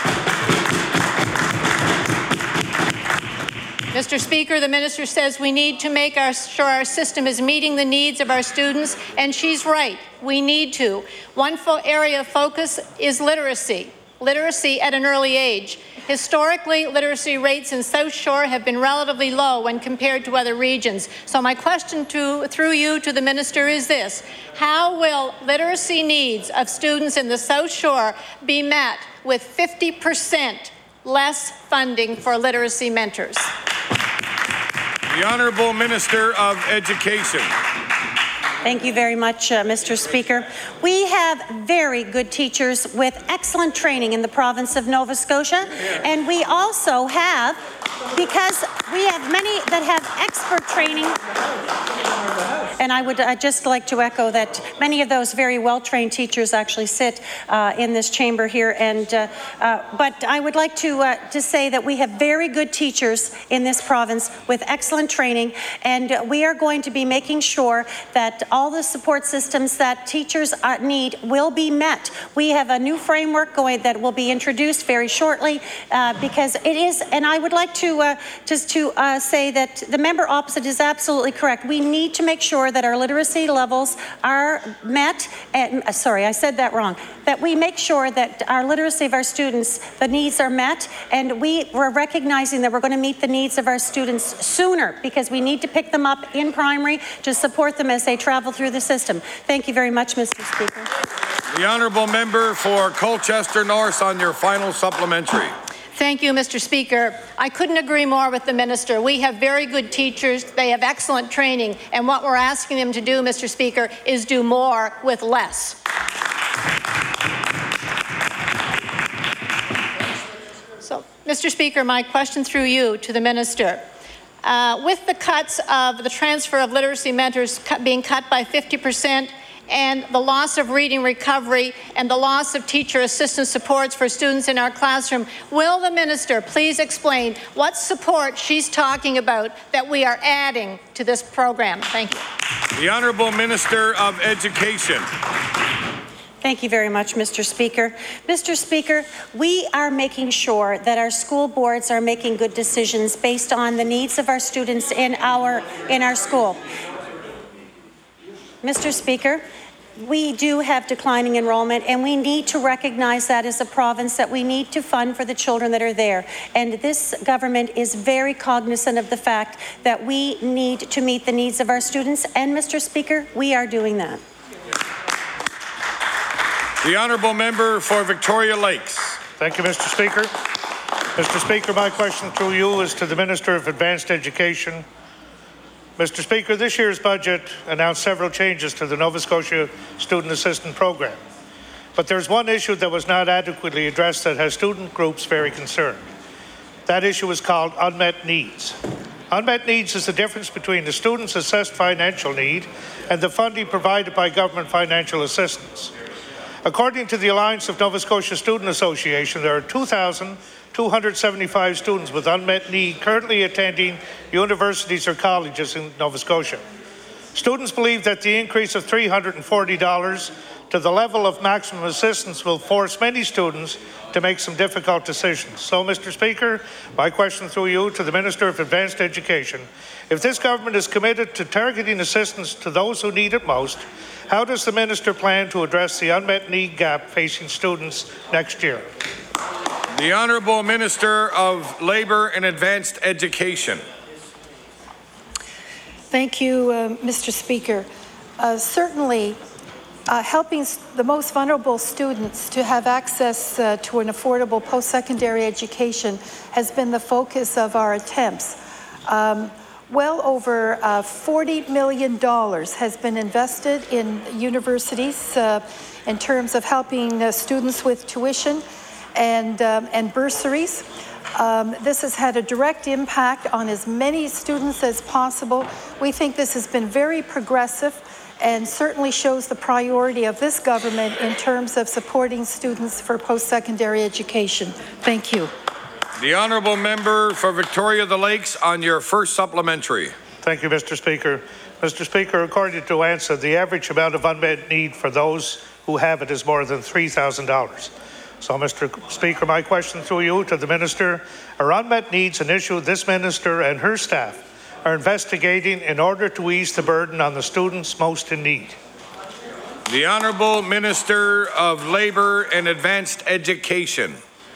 Mister Speaker, the minister says we need to make our, sure our system is meeting the needs of our students, and she's right. We need to. One area of focus is literacy. literacy at an early age. Historically, literacy rates in South Shore have been relatively low when compared to other regions. So my question to, through you to the minister is this: how will literacy needs of students in the South Shore be met with fifty percent less funding for literacy mentors? The Honourable Minister of Education. Thank you very much, uh, Mister Speaker. We have very good teachers with excellent training in the province of Nova Scotia, and we also have, because we have many that have expert training, and I would uh, just like to echo that many of those very well-trained teachers actually sit uh, in this chamber here, and uh, uh, but I would like to, uh, to say that we have very good teachers in this province with excellent training, and uh, we are going to be making sure that all the support systems that teachers uh, need will be met. We have a new framework going that will be introduced very shortly uh, because it is, and I would like to uh, just to uh, say that the member opposite is absolutely correct. We need to make sure that our literacy levels are met, and, uh, sorry, I said that wrong, that we make sure that our literacy of our students, the needs are met, and we were recognizing that we're going to meet the needs of our students sooner because we need to pick them up in primary to support them as they travel through the system. Thank you very much, Mister Speaker. The Honourable Member for Colchester North on your final supplementary. Thank you, Mister Speaker. I couldn't agree more with the minister. We have very good teachers. They have excellent training. And what we're asking them to do, Mister Speaker, is do more with less. So, Mister Speaker, my question through you to the minister. Uh, with the cuts of the transfer of literacy mentors cut, being cut by fifty percent, and the loss of reading recovery and the loss of teacher assistance supports for students in our classroom, will the minister please explain what support she's talking about that we are adding to this program? Thank you. The Honourable Minister of Education. Thank you very much, Mister Speaker. Mister Speaker, we are making sure that our school boards are making good decisions based on the needs of our students in our, in our school. Mister Speaker, we do have declining enrollment, and we need to recognize that as a province that we need to fund for the children that are there. And this government is very cognizant of the fact that we need to meet the needs of our students, and Mister Speaker, we are doing that. The Honourable Member for Victoria Lakes. Thank you, Mister Speaker. Mister Speaker, my question through you is to the Minister of Advanced Education. Mister Speaker, this year's budget announced several changes to the Nova Scotia Student Assistance Program. But there's one issue that was not adequately addressed that has student groups very concerned. That issue is called unmet needs. Unmet needs is the difference between the student's assessed financial need and the funding provided by government financial assistance. According to the Alliance of Nova Scotia Student Association, there are two thousand two hundred seventy-five students with unmet need currently attending universities or colleges in Nova Scotia. Students believe that the increase of three hundred forty dollars to the level of maximum assistance will force many students to make some difficult decisions. So, Mister Speaker, my question through you to the Minister of Advanced Education. If this government is committed to targeting assistance to those who need it most, how does the minister plan to address the unmet need gap facing students next year? The Honourable Minister of Labour and Advanced Education. Thank you, uh, Mister Speaker. Uh, certainly, uh, helping the most vulnerable students to have access uh, to an affordable post-secondary education has been the focus of our attempts. Um, Well over uh, forty million dollars has been invested in universities uh, in terms of helping uh, students with tuition and, um, and bursaries. Um, this has had a direct impact on as many students as possible. We think this has been very progressive and certainly shows the priority of this government in terms of supporting students for post-secondary education. Thank you. The Honourable Member for Victoria the Lakes on your first supplementary. Thank you, Mister Speaker. Mister Speaker, according to ANSA, the average amount of unmet need for those who have it is more than three thousand dollars. So, Mister Speaker, my question through you to the Minister, are unmet needs an issue this Minister and her staff are investigating in order to ease the burden on the students most in need? The Honourable Minister of Labour and Advanced Education.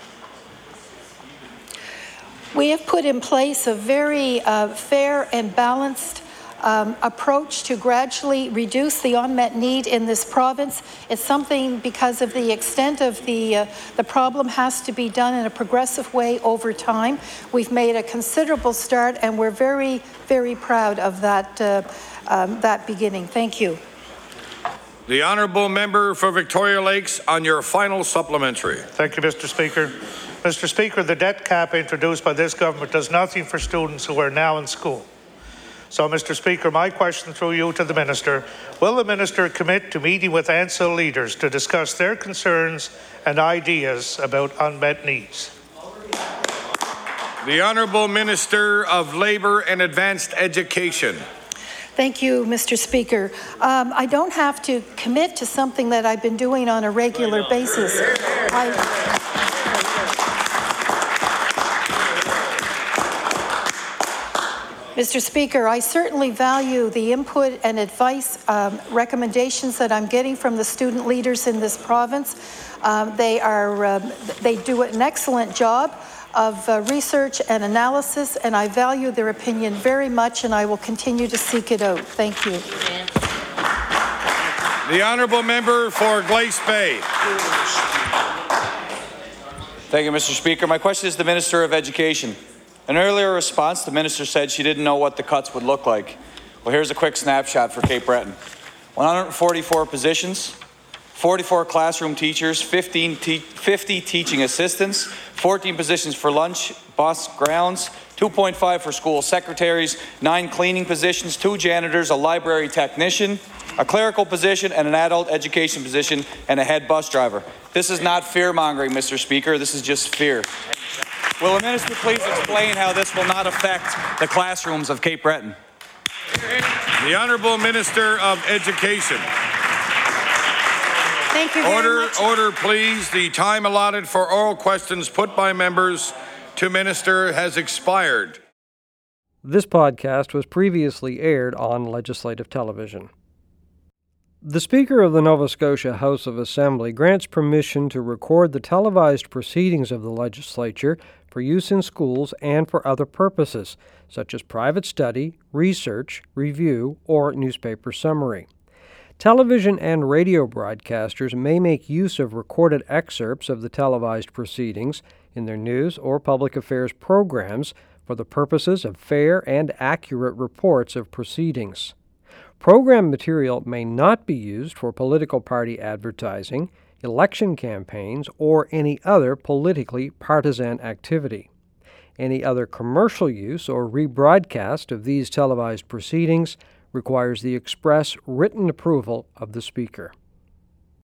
We have put in place a very uh, fair and balanced um, approach to gradually reduce the unmet need in this province. It's something, because of the extent of the, uh, the problem, has to be done in a progressive way over time. We've made a considerable start, and we're very, very proud of that, uh, um, that beginning. Thank you. The Honourable Member for Victoria Lakes on your final supplementary. Thank you, Mister Speaker. Mister Speaker, the debt cap introduced by this government does nothing for students who are now in school. So, Mister Speaker, my question through you to the Minister, will the Minister commit to meeting with A N C I L leaders to discuss their concerns and ideas about unmet needs? The Honourable Minister of Labour and Advanced Education. Thank you, Mister Speaker. Um, I don't have to commit to something that I've been doing on a regular basis. I, Mister Speaker, I certainly value the input and advice, um, recommendations that I'm getting from the student leaders in this province. Um, they are, um, they do an excellent job of uh, research and analysis, and I value their opinion very much, and I will continue to seek it out. Thank you. The Honourable Member for Glace Bay. Thank you, Mister Speaker. My question is to the Minister of Education. In an earlier response, the Minister said she didn't know what the cuts would look like. Well, here's a quick snapshot for Cape Breton. one hundred forty-four positions, forty-four classroom teachers, fifteen te fifty teaching assistants, fourteen positions for lunch, bus grounds, two point five for school secretaries, nine cleaning positions, two janitors, a library technician, a clerical position, and an adult education position, and a head bus driver. This is not fear-mongering, Mister Speaker. This is just fear. Will the Minister please explain how this will not affect the classrooms of Cape Breton? The Honourable Minister of Education. Thank you very order, much. Order, please. The time allotted for oral questions put by members to Minister has expired. This podcast was previously aired on Legislative Television. The Speaker of the Nova Scotia House of Assembly grants permission to record the televised proceedings of the Legislature for use in schools and for other purposes, such as private study, research, review, or newspaper summary. Television and radio broadcasters may make use of recorded excerpts of the televised proceedings in their news or public affairs programs for the purposes of fair and accurate reports of proceedings. Program material may not be used for political party advertising, election campaigns, or any other politically partisan activity. Any other commercial use or rebroadcast of these televised proceedings requires the express written approval of the Speaker.